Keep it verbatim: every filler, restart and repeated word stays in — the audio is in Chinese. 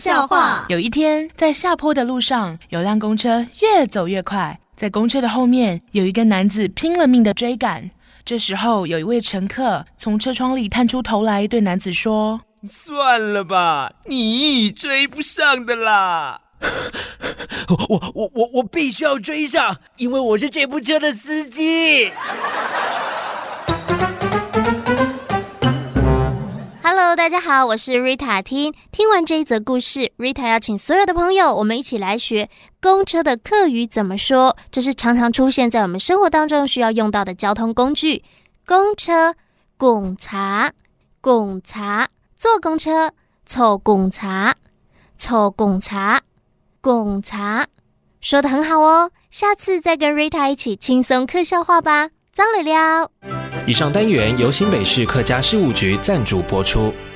笑话。 有一天，在下坡的路上，有辆公车越走越快，在公车的后面，有一个男子拼了命的追赶。这时候，有一位乘客从车窗里探出头来，对男子说：“ 算了吧，你追不上的啦。” 我我我我我必须要追上，因为我是这部车的司机。 Hello， 大家好，我是 Rita 听。听完这一则故事 ，Rita 要请所有的朋友，我们一起来学公车的客语怎么说。这是常常出现在我们生活当中需要用到的交通工具。公车，公茶，公茶，坐公车，凑公茶，凑公茶，公茶，说得很好哦。下次再跟 Rita 一起轻松客笑话吧。张磊聊。 以上单元由新北市客家事务局赞助播出。